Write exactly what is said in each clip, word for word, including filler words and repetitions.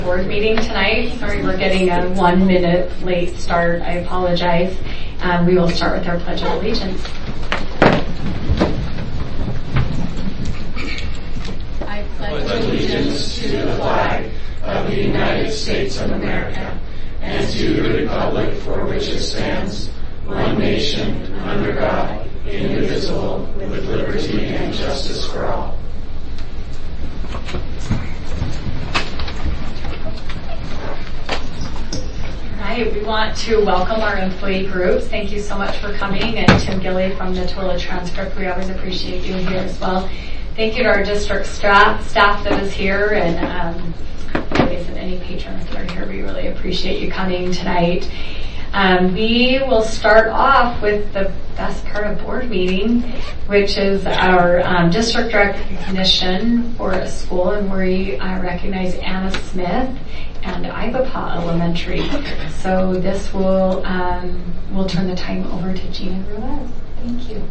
Board meeting tonight. Sorry we're getting a one minute late start. I apologize. Um, we will start with our Pledge of Allegiance. I pledge allegiance to the flag of the United States of America and to the republic for which it stands, one nation, under God, indivisible, with liberty and justice for all. Right, we want to welcome our employee groups. Thank you so much for coming, and Tim Gilly from the Twila Transcript. We always appreciate you here as well. Thank you to our district staff, staff that is here, and um, and any patrons that are here. We really appreciate you coming tonight. Um, we will start off with the best part of board meeting, which is our um, district recognition for a school, and we uh, recognize Anna Smith and Ivapaw Elementary. So this will um, we'll turn the time over to Gina Ruiz. Thank you.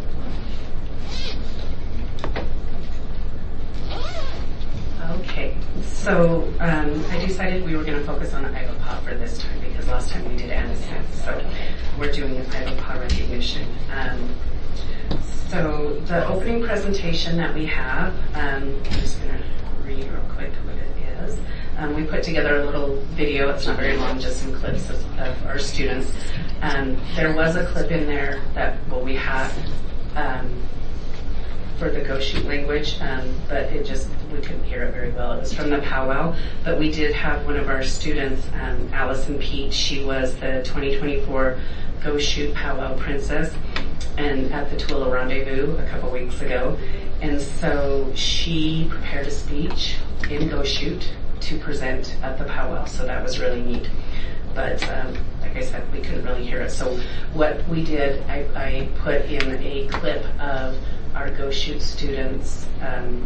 Okay, so um, I decided we were going to focus on Ivapaw for this time because last time we did Anna Smith, so we're doing an Ivapaw recognition. Um, so the opening presentation that we have, um, I'm just going to read real quick what it is. Um, we put together a little video. It's not very long, just some clips of, of our students. Um, there was a clip in there that, well, we had um, for the Go Shoot language, um, but it just, we couldn't hear it very well. It was from the powwow, but we did have one of our students, um, Allison Pete. She was the twenty twenty-four Go Shoot Powwow Princess, and at the Twila Rendezvous a couple weeks ago. And so she prepared a speech in Go Shoot to present at the powwow, so that was really neat. But um, like I said, we couldn't really hear it. So what we did, I, I put in a clip of our Go Shoot students um,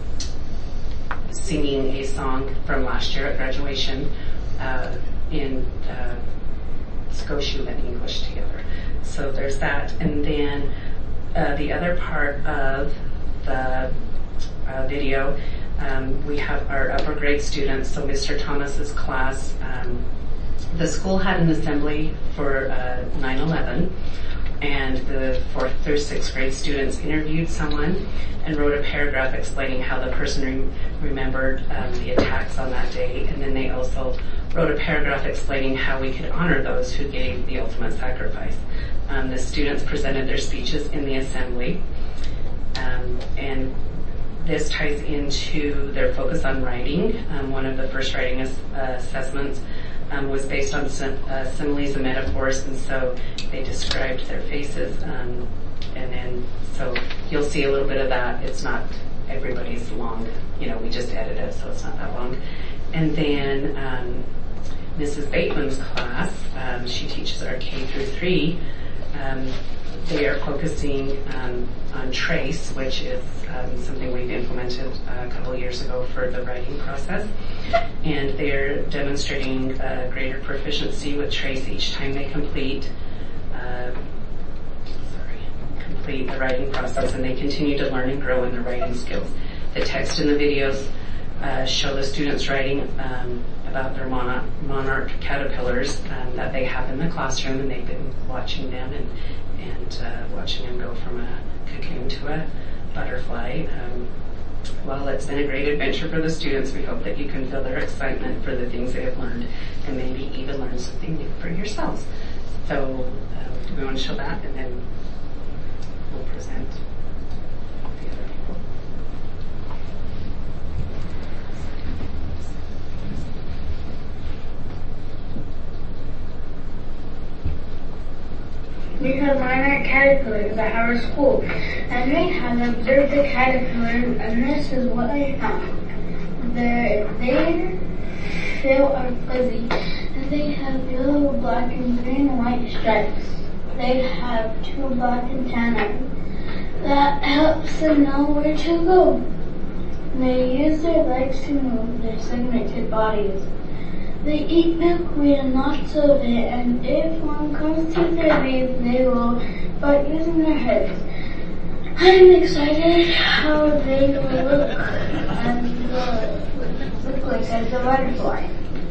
singing a song from last year at graduation uh, in uh, Go Shoot and English together. So there's that. And then uh, the other part of the uh, video, Um, we have our upper grade students, so Mister Thomas's class. Um, the school had an assembly for uh, nine eleven, and the fourth through sixth grade students interviewed someone and wrote a paragraph explaining how the person re- remembered um, the attacks on that day, and then they also wrote a paragraph explaining how we could honor those who gave the ultimate sacrifice. Um, the students presented their speeches in the assembly, um, and this ties into their focus on writing. Um, one of the first writing ass- uh, assessments um, was based on sim- uh, similes and metaphors, and so they described their faces. Um, and then, so you'll see a little bit of that. It's not everybody's long, you know, we just edited it, so it's not that long. And then um, Missus Bateman's class, um, she teaches our K through three. Um, They are focusing um, on TRACE, which is um, something we've implemented a couple of years ago for the writing process. And they're demonstrating uh, greater proficiency with TRACE each time they complete uh, sorry, complete the writing process, and they continue to learn and grow in their writing skills. The text in the videos uh, show the students writing um, about their monarch, monarch caterpillars um, that they have in the classroom, and they've been watching them and and uh, watching them go from a cocoon to a butterfly. Um, well, it's been a great adventure for the students. We hope that you can feel their excitement for the things they have learned and maybe even learn something new for yourselves. So uh, do we want to show that, and then we'll present the other people. These are monarch caterpillars at our school, and they have observed the caterpillars, and this is what they found. Their, their shell are fuzzy, and they have yellow, black, and green and white stripes. They have two black antennae that helps them know where to go. They use their legs to move their segmented bodies. They eat milkweed and lots of it, and if one comes to their leave, they will fight using their heads. I'm excited how they will look and uh, look like as a butterfly.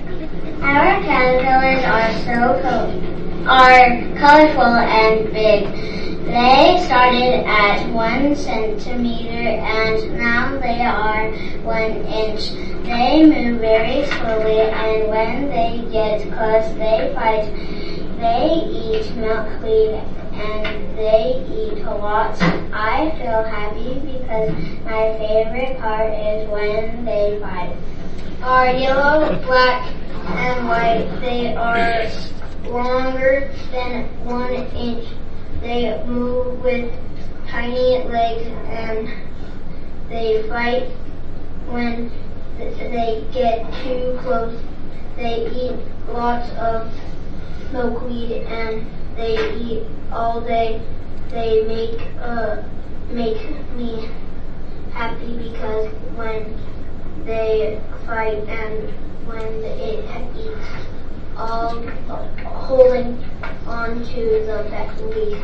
Our caterpillars are so co- are colorful and big. They started at one centimeter and now they are one inch. They move very slowly and when they get close they fight. They eat milkweed and they eat lots. I feel happy because my favorite part is when they fight. Are yellow, black, and white. They are longer than one inch. They move with tiny legs and they fight when they get too close. They eat lots of milkweed and they eat all day. They make uh, make me happy because when they fight and when it eats, all holding on to the back leaf.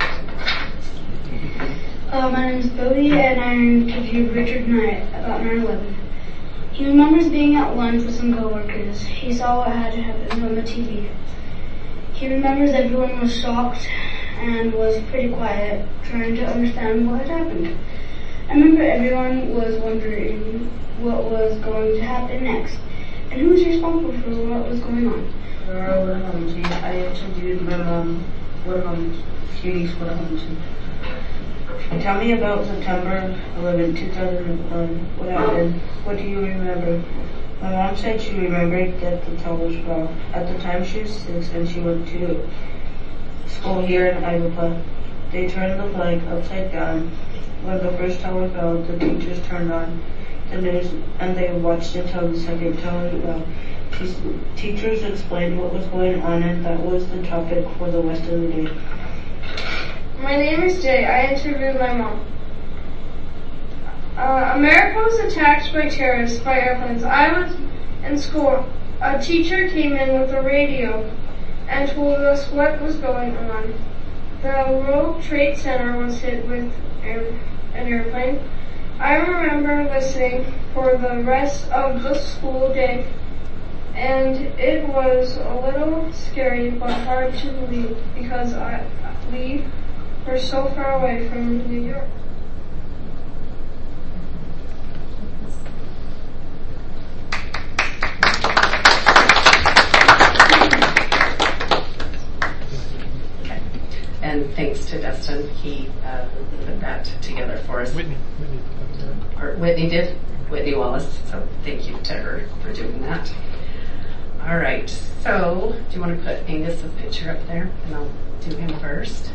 Uh, my name is Bodie and I interviewed Richard Knight about nine eleven. He remembers being at lunch with some coworkers. He saw what had happened on the T V. He remembers everyone was shocked and was pretty quiet, trying to understand what had happened. I remember everyone was wondering what was going to happen next and who was responsible for what was going on. Uh, what happened? I interviewed my mom. What happened? She asked what happened. Tell me about September eleventh, two thousand one. What happened? What do you remember? My mom said she remembered that the towers fell. At the time she was six and she went to school here in Iowa. They turned the flag upside down. When the first tower fell, the teachers turned on the news and they watched until the second tower fell. Teachers explained what was going on and that was the topic for the rest of the day. My name is Jay. I interviewed my mom. Uh, America was attacked by terrorists by airplanes. I was in school. A teacher came in with a radio and told us what was going on. The World Trade Center was hit with air, an airplane. I remember listening for the rest of the school day, and it was a little scary but hard to believe because I, we were so far away from New York. And thanks to Dustin, he uh, put that together for us. Whitney. Whitney, or Whitney did. Whitney Wallace. So thank you to her for doing that. All right. So do you want to put Angus's picture up there, and I'll do him first.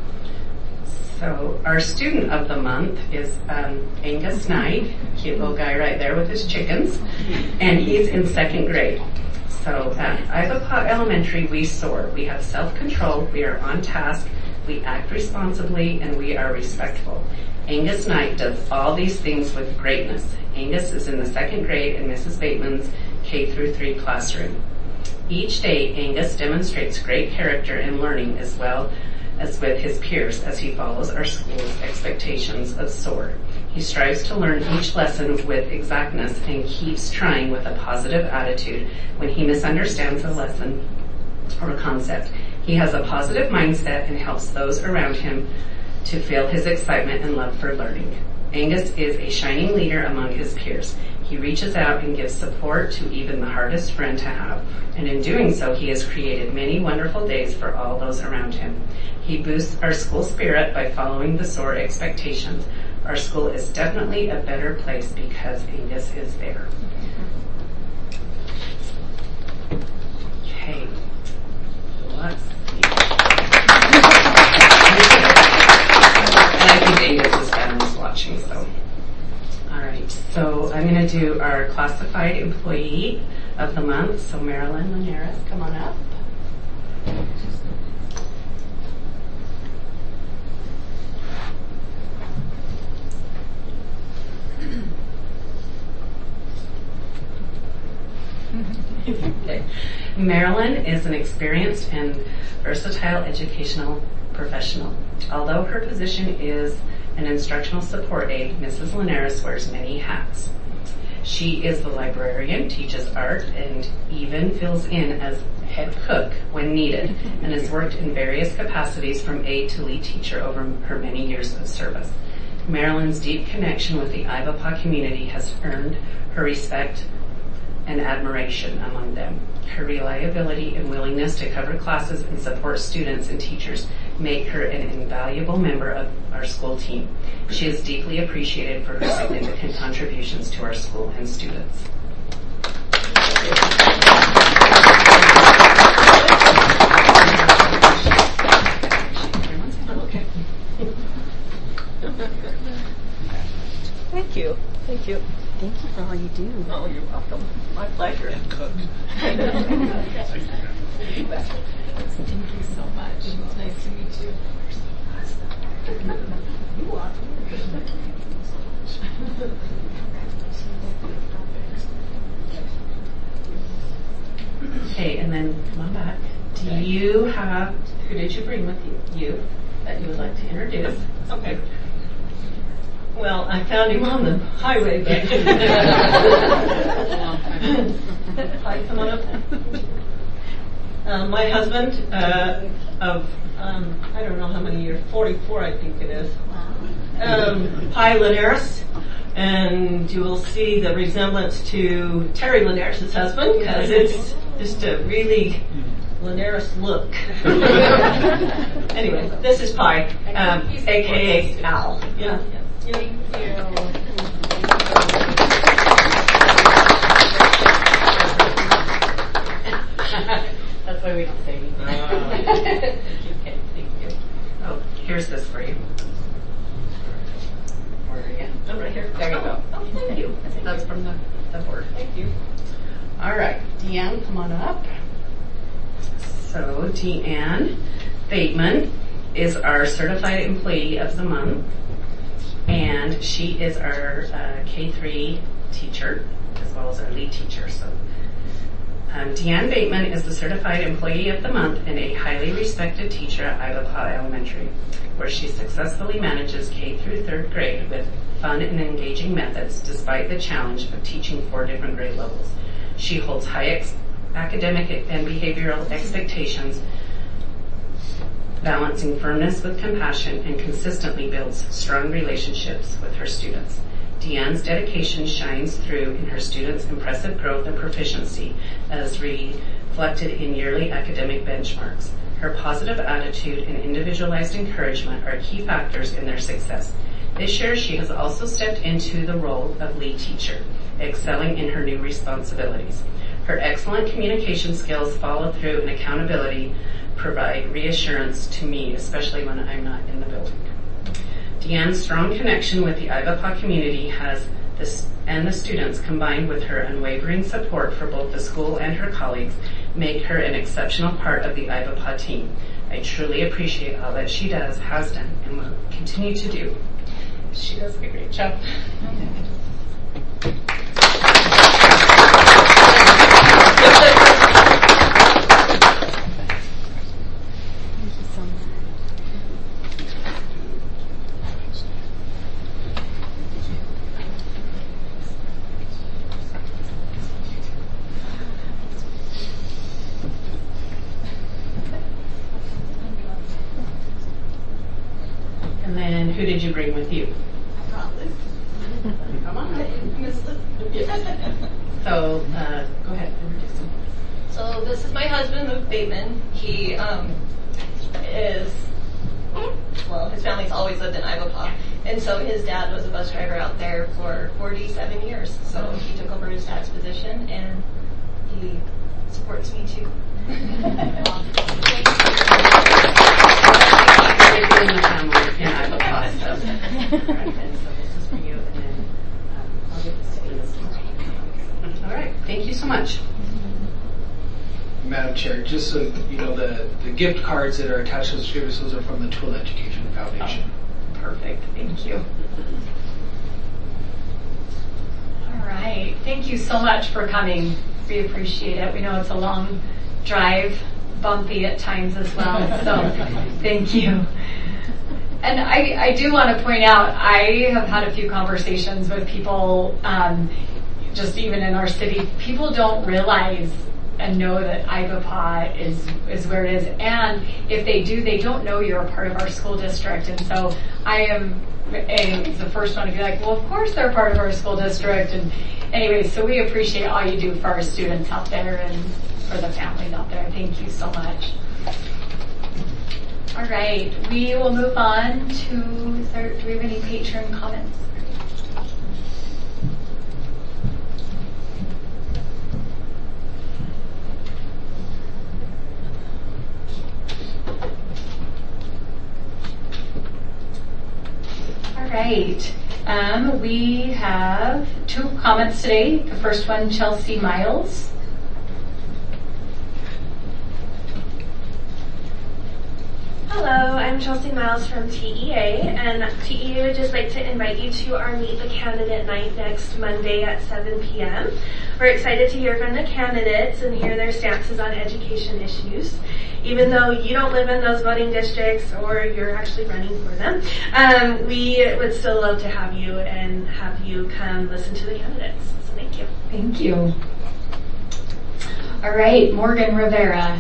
So our student of the month is um, Angus Knight, cute little guy right there with his chickens, and he's in second grade. So at Ivapaw Elementary, we soar. We have self-control, we are on task, we act responsibly, and we are respectful. Angus Knight does all these things with greatness. Angus is in the second grade in Missus Bateman's K through three classroom. Each day, Angus demonstrates great character and learning as well as with his peers as he follows our school's expectations of SOAR. He strives to learn each lesson with exactness and keeps trying with a positive attitude when he misunderstands a lesson or a concept. He has a positive mindset and helps those around him to feel his excitement and love for learning. Angus is a shining leader among his peers. He reaches out and gives support to even the hardest friend to have, and in doing so, he has created many wonderful days for all those around him. He boosts our school spirit by following the SOAR expectations. Our school is definitely a better place because Angus is there. Okay, let's see. And I think Angus's family's watching, so. Alright, so I'm going to do our classified employee of the month. So Marilyn Linares, come on up. Okay. Marilyn is an experienced and versatile educational professional. Although her position is an instructional support aide, Missus Linares wears many hats. She is the librarian, teaches art, and even fills in as head cook when needed, and has worked in various capacities from aide to lead teacher over her many years of service. Marilyn's deep connection with the I V A P A community has earned her respect and admiration among them. Her reliability and willingness to cover classes and support students and teachers make her an invaluable member of our school team. She is deeply appreciated for her significant contributions to our school and students. Thank you. Thank you. Thank you for all you do. Oh, you're welcome. My pleasure. And cook. Thank you so much. It's nice to meet you. You are. Okay, and then come on back. Do you have, who did you bring with you, you that you would like to introduce? Okay. Well, I found him on the highway, but hi, come on up. Uh, my husband uh, of um, I don't know how many years, forty-four, I think it is. Um, Pi Linares, and you will see the resemblance to Terry Linares' husband because it's just a really Linares look. Anyway, this is Pi, um, aka Al. Yeah. Thank you. That's why we don't say anything. Okay, thank you. Oh, here's this for you. Where are you? I'm right here. There you go. Oh, thank you. That's from the, the board. Thank you. All right, Deanne, come on up. So, Deanne Bateman is our Certified Employee of the Month, and she is our uh, K three teacher, as well as our lead teacher. So, um, Deanne Bateman is the Certified Employee of the Month and a highly respected teacher at I V A P A Elementary, where she successfully manages K through third grade with fun and engaging methods despite the challenge of teaching four different grade levels. She holds high ex- academic and behavioral expectations, balancing firmness with compassion, and consistently builds strong relationships with her students. Deanne's dedication shines through in her students' impressive growth and proficiency as reflected in yearly academic benchmarks. Her positive attitude and individualized encouragement are key factors in their success. This year, she has also stepped into the role of lead teacher, excelling in her new responsibilities. Her excellent communication skills, follow through, and accountability provide reassurance to me, especially when I'm not in the building. Deanne's strong connection with the I V A P A community has this and the students, combined with her unwavering support for both the school and her colleagues, make her an exceptional part of the I V A P A team. I truly appreciate all that she does, has done, and will continue to do. She does a great job. And then who did you bring with you? Come on. So, uh, go ahead, introduce him. So this is my husband, Luke Bateman. He um, is, well, his family's always lived in I V A P A. And so his dad was a bus driver out there for forty-seven years. So he took over his dad's position and he supports me too. Everything in the family in I V A P A. So. Right, and so this is for you, and then um, I'll give this to you. All right, thank you so much. Madam Chair, just so you know, the, the gift cards that are attached to the services are from the Twill Education Foundation. Oh, perfect, thank you. All right, thank you so much for coming. We appreciate it. We know it's a long drive, bumpy at times as well, so thank you. And I, I do want to point out, I have had a few conversations with people um, just even in our city, people don't realize and know that I V A P A is, is where it is. And if they do, they don't know you're a part of our school district. And so I am a, the first one to be like, well, of course they're part of our school district. And anyway, so we appreciate all you do for our students out there and for the families out there. Thank you so much. All right, we will move on to, is there, do we have any patron comments? All right, um, we have two comments today. The first one, Chelsea Miles. Hello, I'm Chelsea Miles from T E A, and T E A would just like to invite you to our Meet the Candidate night next Monday at seven p.m. We're excited to hear from the candidates and hear their stances on education issues. Even though you don't live in those voting districts or you're actually running for them, um, we would still love to have you and have you come listen to the candidates. So thank you. Thank you. All right, Morgan Rivera.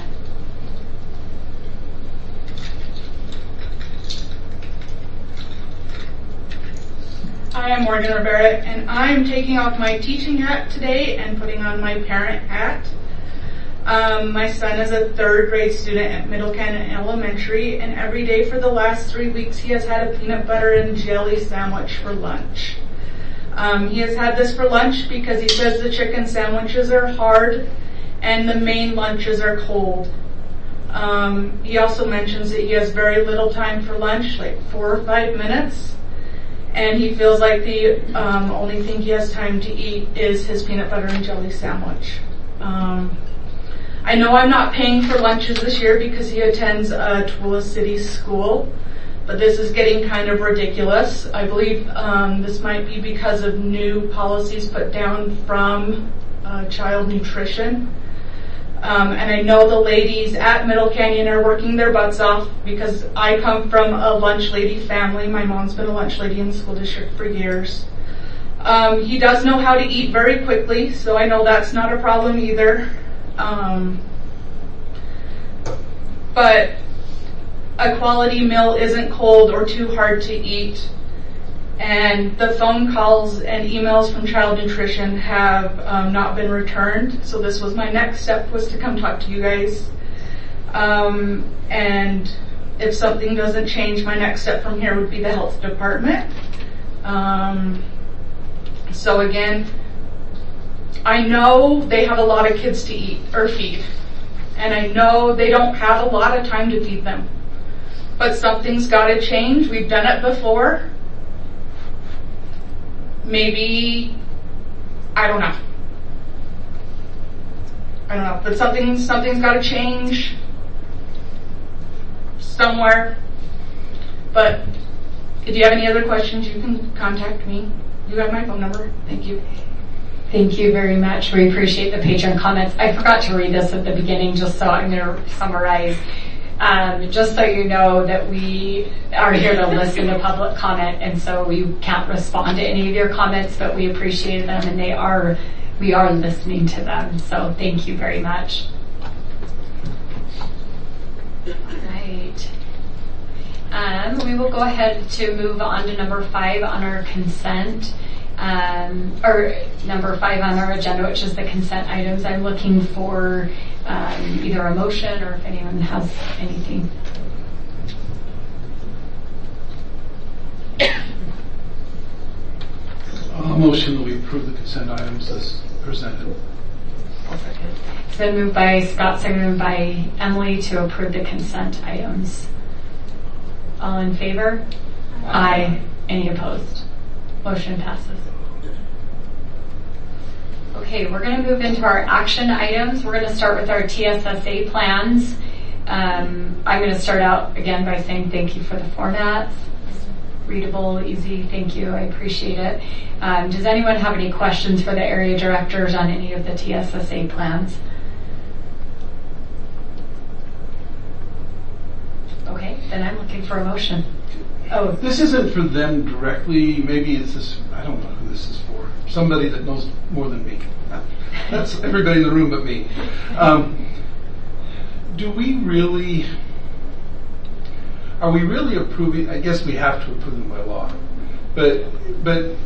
Hi, I'm Morgan Rivera, and I'm taking off my teaching hat today and putting on my parent hat. Um, my son is a third grade student at Middle Canyon Elementary, and every day for the last three weeks he has had a peanut butter and jelly sandwich for lunch. Um, he has had this for lunch because he says the chicken sandwiches are hard and the main lunches are cold. Um, he also mentions that he has very little time for lunch, like four or five minutes. And he feels like the um, only thing he has time to eat is his peanut butter and jelly sandwich. Um, I know I'm not paying for lunches this year because he attends a Tooele City school, but this is getting kind of ridiculous. I believe um, this might be because of new policies put down from uh, child nutrition. Um, and I know the ladies at Middle Canyon are working their butts off because I come from a lunch lady family. My mom's been a lunch lady in the school district for years. Um, he does know how to eat very quickly, so I know that's not a problem either. Um, but a quality meal isn't cold or too hard to eat. And the phone calls and emails from Child Nutrition have um, not been returned. So this was my next step, was to come talk to you guys. Um, and if something doesn't change, my next step from here would be the health department. Um, so again, I know they have a lot of kids to eat or feed. And I know they don't have a lot of time to feed them. But something's got to change. We've done it before. Maybe, I don't know. I don't know, but something, something's got to change somewhere. But if you have any other questions, you can contact me. You have my phone number. Thank you. Thank you very much. We appreciate the patron comments. I forgot to read this at the beginning, just so I'm going to summarize. Um, just so you know that we are here to listen to public comment, and so we can't respond to any of your comments, but we appreciate them, and they are, we are listening to them. So thank you very much. All right. Um, we will go ahead to move on to number five on our consent. Um, or number five on our agenda, which is the consent items. I'm looking for um, either a motion or if anyone has anything. A motion that we approve the consent items as presented. It's been moved by Scott, seconded by Emily to approve the consent items. All in favor? Aye. Aye. Any opposed? Motion passes. Okay, we're going to move into our action items. We're going to start with our T S S A plans. Um, I'm going to start out again by saying thank you for the formats. It's readable, easy. Thank you. I appreciate it. Um, does anyone have any questions for the area directors on any of the T S S A plans? Okay, then I'm looking for a motion. Oh, this isn't for them directly. Maybe it's this. I don't know who this is for. somebody that knows more than me. That's everybody in the room but me. Um, do we really, are we really approving, I guess we have to approve them by law, but, but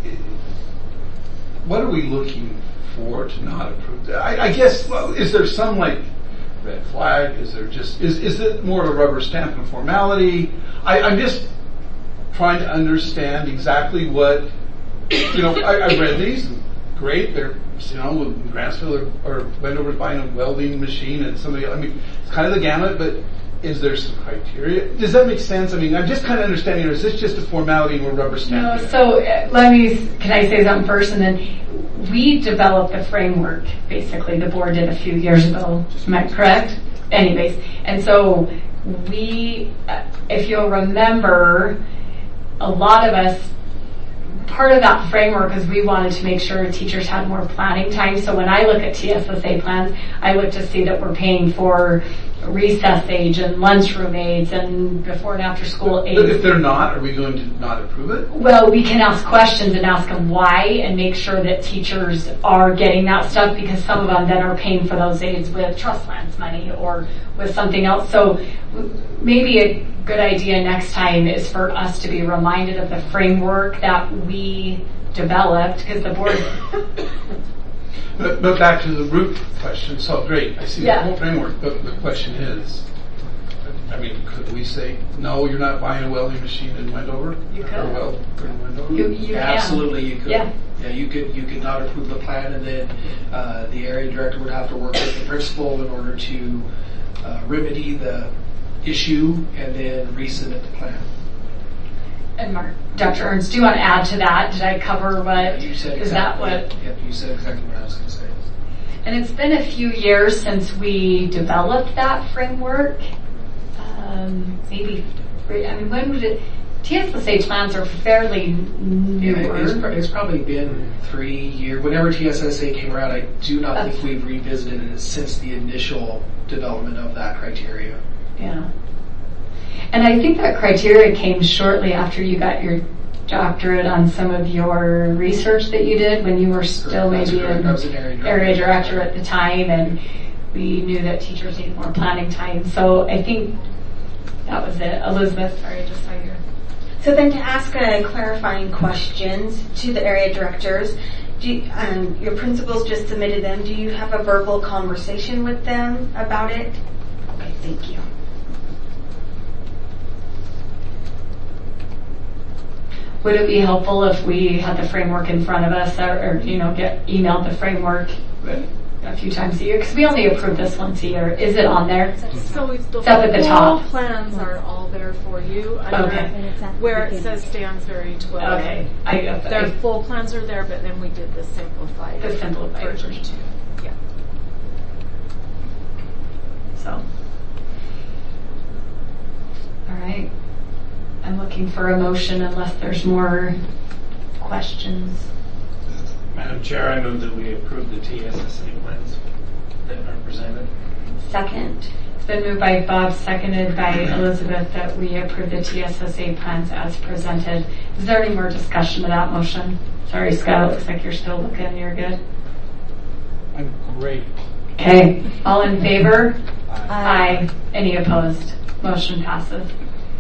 what are we looking for to not approve that? I, I guess, well, is there some like red flag? Is there just, is, is it more of a rubber stamp and formality? I, I'm just trying to understand exactly what, you know, I, I read these, great, they're, you know, in Grantsville or, or Wendover's buying a welding machine and somebody, I mean, it's kind of the gamut, but is there some criteria? Does that make sense? I mean, I'm just kind of understanding, or is this just a formality and we're rubber stamping? No, so uh, let me, can I say something first? And then we developed the framework, basically, the board did a few years ago, am I correct? Anyways, and so we, uh, if you'll remember, a lot of us, part of that framework is we wanted to make sure teachers had more planning time. So when I look at T S S A plans, I look to see that we're paying for recess age and lunchroom aids and before and after school aids. But if they're not, are we going to not approve it? Well, we can ask questions and ask them why and make sure that teachers are getting that stuff, because some of them then are paying for those aids with trust lands money or with something else. So maybe a good idea next time is for us to be reminded of the framework that we developed, because the board... But, but back to the root question. So great, I see yeah. the whole framework. But the question is, I mean, could we say no? You're not buying a welding machine in Wendover. You could. Or weld in Wendover. You, you Absolutely, can. you could. Yeah. Yeah, you could. You could not approve the plan, and then uh, the area director would have to work with the principal in order to uh, remedy the issue, and then resubmit the plan. And Mark, Doctor Ernst, do you want to add to that? Did I cover what? You said exactly, is that what? Yep, you said exactly what I was going to say. And it's been a few years since we developed that framework. Um, maybe, I mean, when would it? T S S A plans are fairly newer. Yeah, it's, it's probably been three years. Whenever T S S A came around, I do not That's, think we've revisited it since the initial development of that criteria. Yeah. And I think that criteria came shortly after you got your doctorate on some of your research that you did when you were still That's maybe an an area, area director at the time, and we knew that teachers needed more planning time. So I think that was it. Elizabeth, sorry, I just saw your... So then to ask uh, clarifying questions to the area directors, do you, um, your principals just submitted them. Do you have a verbal conversation with them about it? Okay, thank you. Would it be helpful if we had the framework in front of us, or, or you know, get emailed the framework a few times a year? Because we only approve this once a year. Is it on there? So it's the it's up at the top. Plans are all there for you. Okay. Where it says Stansbury twelve. Okay. I, I, Their full plans are there, but then we did the simplified. The simplified version too. Yeah. So. All right. I'm looking for a motion unless there's more questions. Madam Chair, I move that we approve the T S S A plans that are presented. Second. It's been moved by Bob, seconded by Elizabeth, that we approve the T S S A plans as presented. Is there any more discussion of that motion? Sorry, Scott, it looks like you're still looking. You're good? I'm great. Okay. All in favor? Aye. Aye. Any opposed? Motion passes.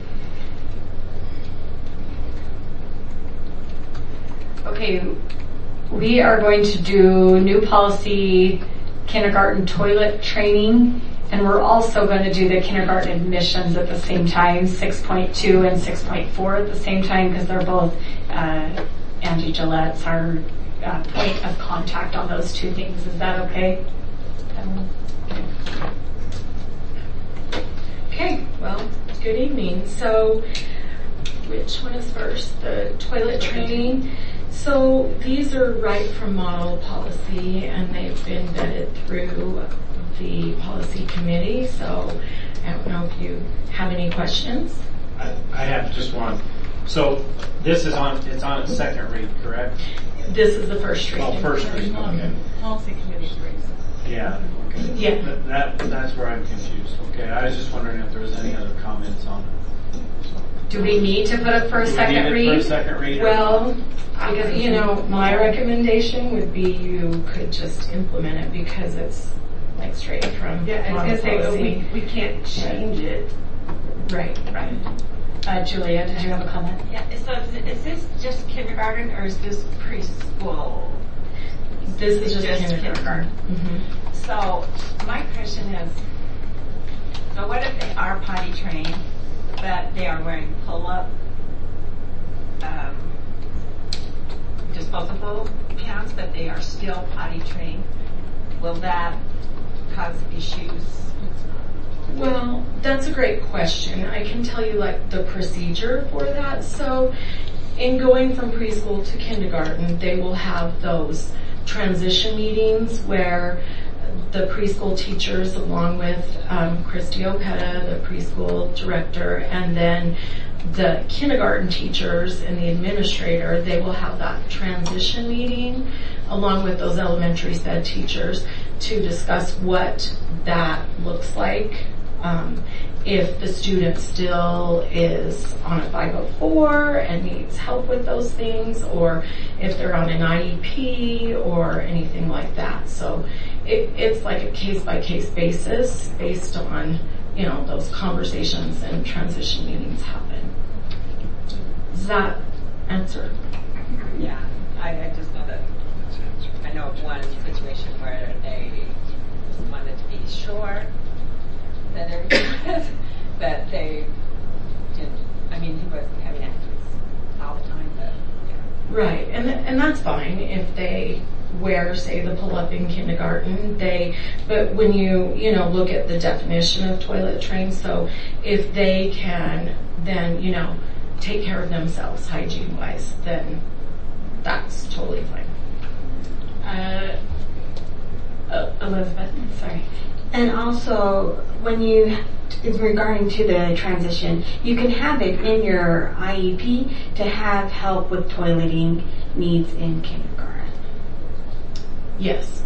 Okay, we are going to do new policy kindergarten toilet training, and we're also going to do the kindergarten admissions at the same time, six point two and six point four at the same time, because they're both, uh, Angie Gillette's our uh, point of contact on those two things. Is that okay? Um, Okay, well, good evening. So, which one is first? The toilet training. So these are right from model policy, and they've been vetted through the policy committee. So I don't know if you have any questions. I, I have just one. So this is on, it's on its second read, correct? This is the first read. Oh, first read, okay. Policy committee reads. Yeah, okay. Yeah. That, that, that's where I'm confused. Okay, I was just wondering if there was any other comments on it. So. Do we need to put it for a Do we second need it read? for a second read or Well, because, you know, my recommendation would be you could just implement it because it's like straight from Yeah, I was model gonna say, but policy. we, we can't change it. Right, right. Uh, Julia, did you have a comment? Yeah, so is this just kindergarten or is this preschool? This is just Just kindergarten. Mhm. So my question is, so what if they are potty trained, but they are wearing pull-up, um, disposable pants, but they are still potty trained? Will that cause issues? Well, that's a great question. I can tell you like the procedure for that. So in going from preschool to kindergarten, they will have those transition meetings where the preschool teachers, along with um, Christy Opeta, the preschool director, and then the kindergarten teachers and the administrator, they will have that transition meeting along with those elementary SED teachers to discuss what that looks like. Um, if the student still is on a five oh four and needs help with those things, or if they're on an I E P or anything like that. So it, it's like a case-by-case basis based on, you know, those conversations and transition meetings happen. Does that answer? Yeah, I, I just know that, I know of one situation where they just wanted to be sure that everything was, that they didn't, I mean, he was having accidents all the time, but, yeah. Right, and and that's fine if they wear, say, the pull-up in kindergarten. They, but when you you know look at the definition of toilet trained, so if they can then you know take care of themselves hygiene-wise, then that's totally fine. Uh, uh, Elizabeth, sorry. And also, when you, is regarding to the transition, you can have it in your I E P to have help with toileting needs in kindergarten. Yes.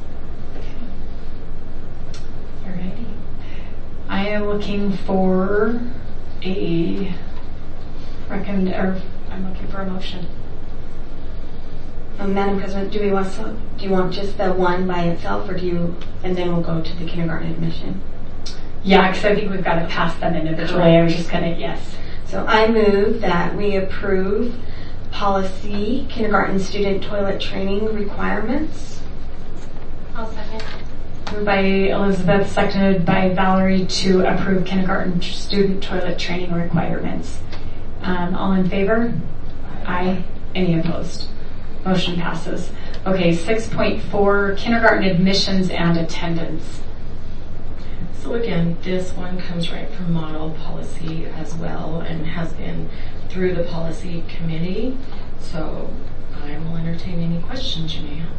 Alrighty. I am looking for a recommend, or I'm looking for a motion. Um, Madam President, do we want some, do you want just the one by itself, or do you, and then we'll go to the kindergarten admission? Yeah, because I think we've got to pass them individually. I was just gonna, yes. So I move that we approve policy kindergarten student toilet training requirements. I'll second. Moved by Elizabeth, seconded by Valerie to approve kindergarten student toilet training requirements. Um, all in favor? Aye. Any opposed? Motion passes. Okay, six point four, kindergarten admissions and attendance. So again, this one comes right from model policy as well and has been through the policy committee. So I will entertain any questions you may have.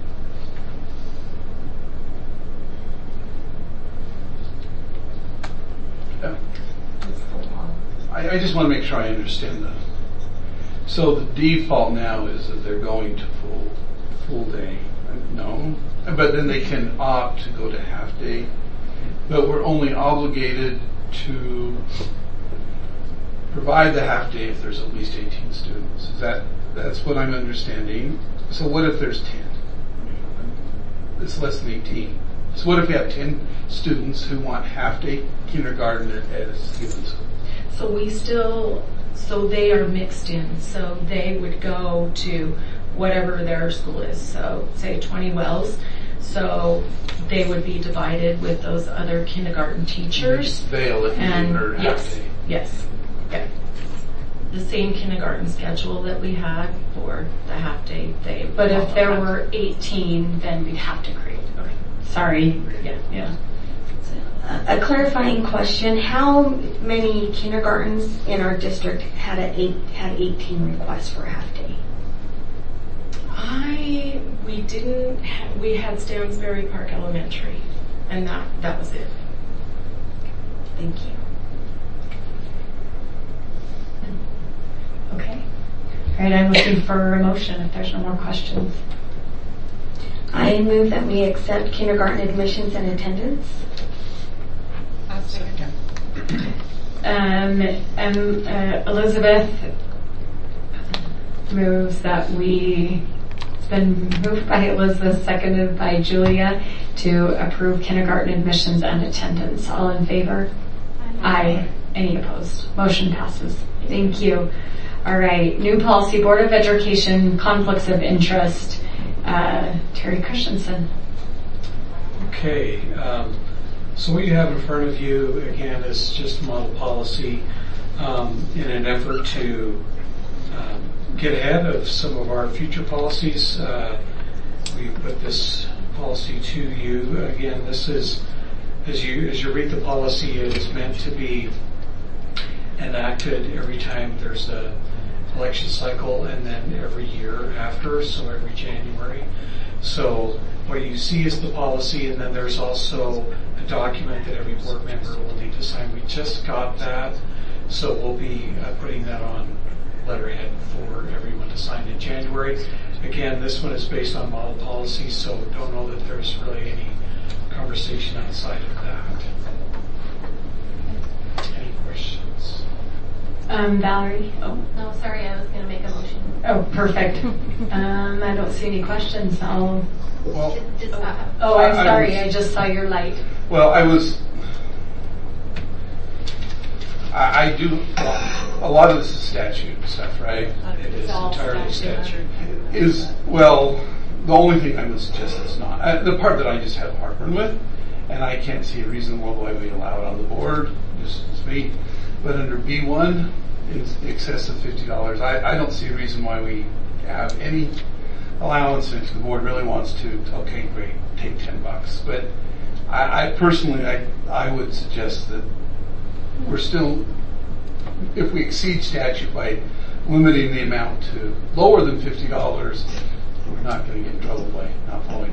Yeah. I, I just want to make sure I understand that. So the default now is that they're going to full full day. No, but then they can opt to go to half day. But we're only obligated to provide the half day if there's at least eighteen students. Is that that's what I'm understanding? So what if there's ten? It's less than eighteen. So what if we have ten students who want half day kindergarten at, at a given school? So we still, so they are mixed in. So they would go to whatever their school is. So say twenty Wells. So they would be divided with those other kindergarten teachers. Vale if and you are half yes, day. yes, okay. The same kindergarten schedule that we had for the half day. They But if there were eighteen, then we'd have to create. Okay. Sorry. yeah, yeah. A clarifying question: how many kindergartens in our district had a eight, had eighteen requests for a half day? I we didn't ha- we had Stansbury Park Elementary, and that that was it. Thank you. Okay. All right, I'm looking for a motion if there's no more questions. I move that we accept kindergarten admissions and attendance. Um, and uh, Elizabeth moves that we, it's been moved by Elizabeth, seconded by Julia, to approve kindergarten admissions and attendance. All in favor? Aye. Any opposed? Motion passes. Thank you. All right, new policy, Board of Education, conflicts of interest. Uh, Terry Christensen. Okay, um, so what you have in front of you, again, is just model policy um, in an effort to um, get ahead of some of our future policies. Uh, we put this policy to you. Again, this is, as you as you read the policy, it is meant to be enacted every time there's a election cycle and then every year after, so every January. So what you see is the policy, and then there's also a document that every board member will need to sign. We just got that, so we'll be uh, putting that on letterhead for everyone to sign in January. Again, this one is based on model policy, so don't know that there's really any conversation outside of that. Any questions? Um, Valerie? Oh. No, sorry, I was going to make a motion. Oh, perfect. um, I don't see any questions. I'll... Well, Did Scott have? Oh, I'm I- I sorry. was- I just saw your light. Well, I was. I, I do. Well, a lot of this is statute stuff, right? It is entirely statute. Is well, the only thing I would suggest is not uh, the part that I just have heartburn with, and I can't see a reason why we allow it on the board. Just it's me. But under B one, in excess of fifty dollars, I, I don't see a reason why we have any allowance. If the board really wants to, okay, great, take ten bucks. But I, I personally, I, I would suggest that we're still, if we exceed statute by limiting the amount to lower than fifty dollars, we're not going to get in trouble by not following.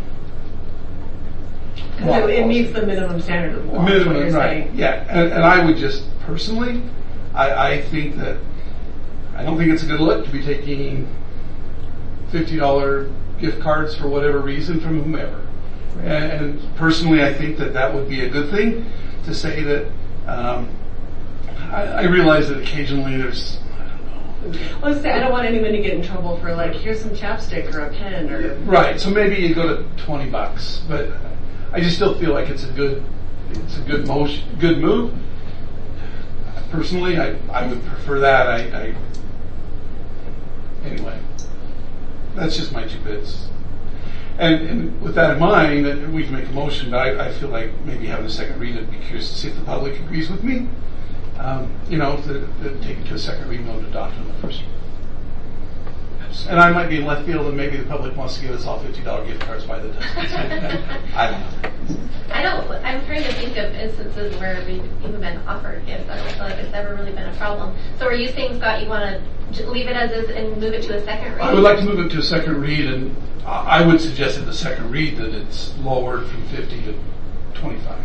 So it meets the minimum standard of law. Minimum, right? Saying. Yeah, and, and I would just personally, I, I think that I don't think it's a good look to be taking fifty dollar gift cards for whatever reason from whomever. Right. And, and personally, I think that that would be a good thing to say that. Um, I, I realize that occasionally there's. Well, I don't want anyone to get in trouble for like, here's some chapstick or a pen or. Right. So maybe you go to twenty bucks, but I just still feel like it's a good, it's a good motion, good move. Personally, I, I would prefer that. I, I anyway, that's just my two bits. And, and with that in mind, that we can make a motion. But I, I feel like maybe having a second read. I'd be curious to see if the public agrees with me. Um, you know, to, to take it to a second read, no, to adopt on the first. And I might be in left field, and maybe the public wants to give us all fifty dollar gift cards by the time. I don't know. I don't. I'm trying to think of instances where we've even been offered gifts. I don't feel like it's never really been a problem. So, are you saying, Scott, you want to leave it as is and move it to a second read? I would like to move it to a second read, and I would suggest at the second read that it's lowered from fifty to twenty-five.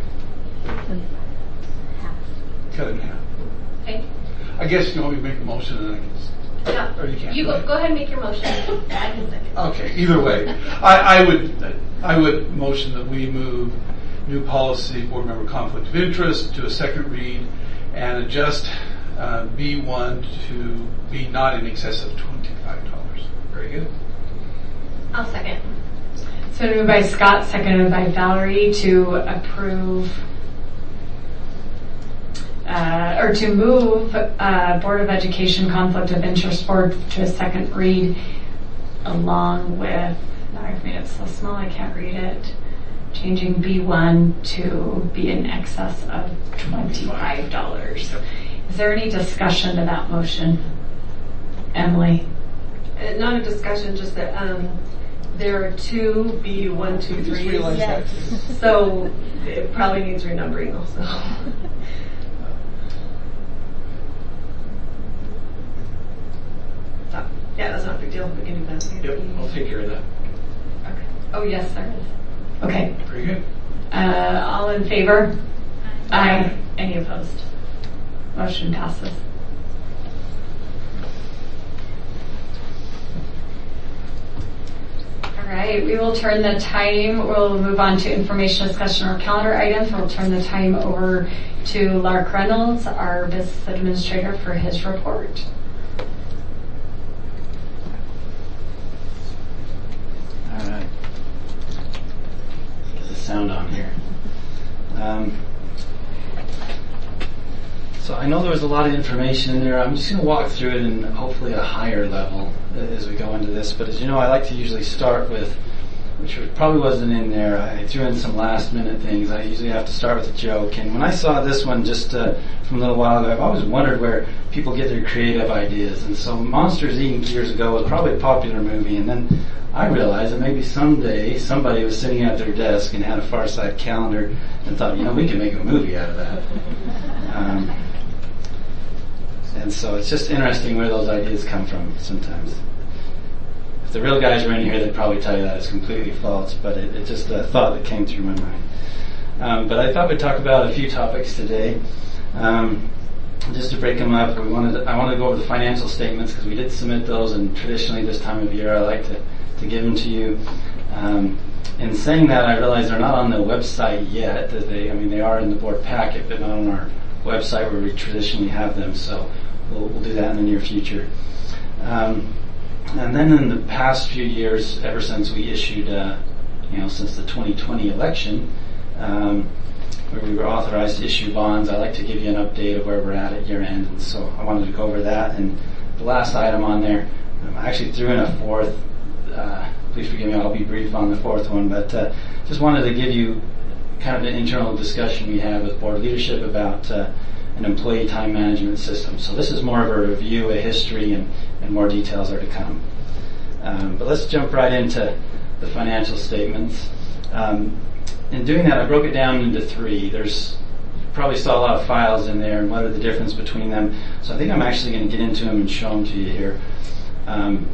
Cut it in half. Okay. I guess you want me to make a motion, and I can. Just, Yeah. Or you can't. You go, go ahead and make your motion. I can second. Okay. Either way, I, I would I would motion that we move new policy, board member conflict of interest, to a second read, and adjust uh, B one to be not in excess of twenty-five dollars. Very good. I'll second. So moved by Scott, seconded by Valerie, to approve uh, or to move uh, Board of Education conflict of interest board to a second read, along with, now I've made it so small I can't read it, changing B one to be in excess of twenty-five dollars. Is there any discussion to that motion? Emily? Uh, not a discussion, just that um, there are two B one, two, three. Yes. So it probably needs renumbering also. so, yeah, that's not a big deal. We can do that. Yep, I'll take care of that. Okay. Oh, yes, there is. Okay. Very good. Uh, all in favor? Aye. Any opposed? Motion passes. All right, we will turn the time, we'll move on to information discussion or calendar items. We'll turn the time over to Lark Reynolds, our business administrator, for his report. All right. Get the sound on here. Um, so I know there was a lot of information in there. I'm just going to walk through it in hopefully a higher level as we go into this. But as you know, I like to usually start with, which probably wasn't in there, I threw in some last minute things. I usually have to start with a joke. And when I saw this one just uh, from a little while ago, I've always wondered where people get their creative ideas. And so Monsters, Incorporated years ago was probably a popular movie. And then I realized that maybe someday somebody was sitting at their desk and had a Far Side calendar and thought, you know, we can make a movie out of that. Um, and so it's just interesting where those ideas come from sometimes. If the real guys were in here, they'd probably tell you that it's completely false, but it, it's just a thought that came through my mind. Um, but I thought we'd talk about a few topics today. Um, just to break them up, we wanted to, I wanted to go over the financial statements because we did submit those, and traditionally this time of year I like to, to give them to you. Um, in saying that, I realize they're not on the website yet. That they, I mean, they are in the board packet, but not on our website where we traditionally have them. So we'll, we'll do that in the near future. Um, And then in the past few years, ever since we issued, uh, you know, since the twenty twenty election, um, where we were authorized to issue bonds, I like to give you an update of where we're at at year end. And so I wanted to go over that. And the last item on there, um, I actually threw in a fourth. Uh, please forgive me, I'll be brief on the fourth one. But uh, just wanted to give you kind of an internal discussion we had with board leadership about uh, an employee time management system. So this is more of a review, a history, and, and more details are to come. Um, but let's jump right into the financial statements. Um, in doing that, I broke it down into three. There's you probably saw a lot of files in there, and what are the difference between them. So I think I'm actually going to get into them and show them to you here. Um,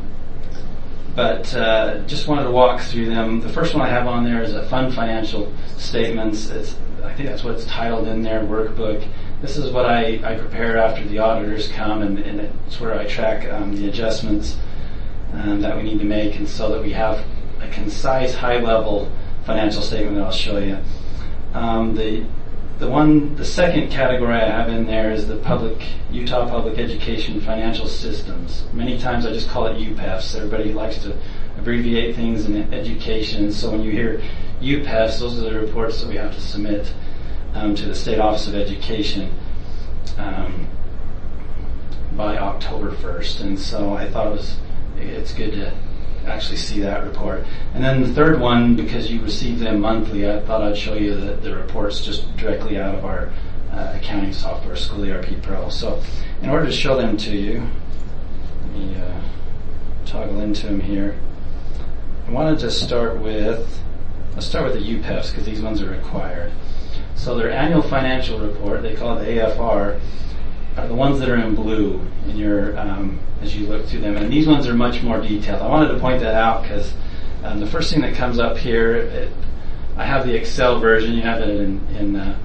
but uh, just wanted to walk through them. The first one I have on there is a fund financial statements. It's, I think that's what it's titled in there, workbook. This is what I, I prepare after the auditors come, and, and it's where I track um, the adjustments um, that we need to make, and so that we have a concise, high-level financial statement that I'll show you. Um, the the one, the second category I have in there is the public Utah Public Education Financial Systems. Many times I just call it U P E F S. Everybody likes to abbreviate things in education, so when you hear U P E F S, those are the reports that we have to submit Um, to the State Office of Education um, by October first, and so I thought it was it's good to actually see that report. And then the third one, because you receive them monthly, I thought I'd show you the, the reports just directly out of our uh, accounting software, School E R P Pro. So in order to show them to you, let me uh, toggle into them here. I wanted to start with, let's start with the U P E F S because these ones are required. So their annual financial report, they call it the A F R, are the ones that are in blue in your um, as you look through them. And these ones are much more detailed. I wanted to point that out because um, the first thing that comes up here, it, I have the Excel version. You have it in in, uh,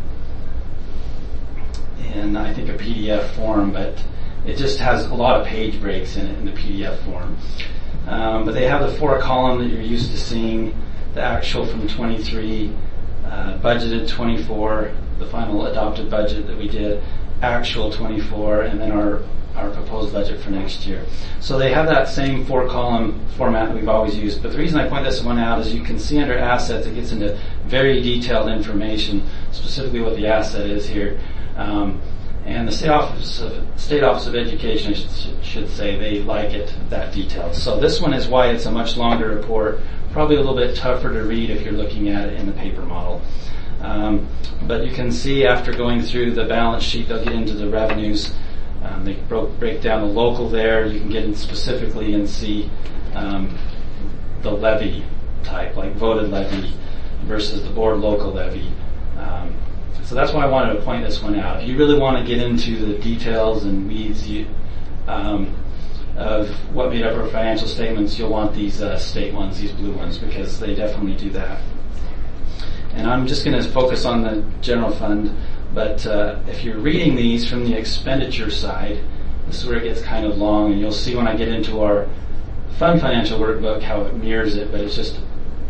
in I think a P D F form, but it just has a lot of page breaks in it in the P D F form. Um, but they have the four column that you're used to seeing, the actual from twenty-three. Uh, budgeted twenty-four, the final adopted budget that we did, actual twenty-four, and then our, our proposed budget for next year. So they have that same four column format that we've always used. But the reason I point this one out is you can see under assets it gets into very detailed information, specifically what the asset is here. Um, and the State Office of, State Office of Education, I should, should say, they like it that detailed. So this one is why it's a much longer report. Probably a little bit tougher to read if you're looking at it in the paper model. Um, but you can see after going through the balance sheet, they'll get into the revenues. Um, they broke, break down the local there. You can get in specifically and see um, the levy type, like voted levy versus the board local levy. Um, so that's why I wanted to point this one out. If you really want to get into the details and weeds, you, um, of what made up our financial statements, you'll want these uh, state ones, these blue ones, because they definitely do that. And I'm just going to focus on the general fund, but uh, if you're reading these from the expenditure side, this is where it gets kind of long, and you'll see when I get into our Fund Financial Workbook, how it mirrors it, but it's just,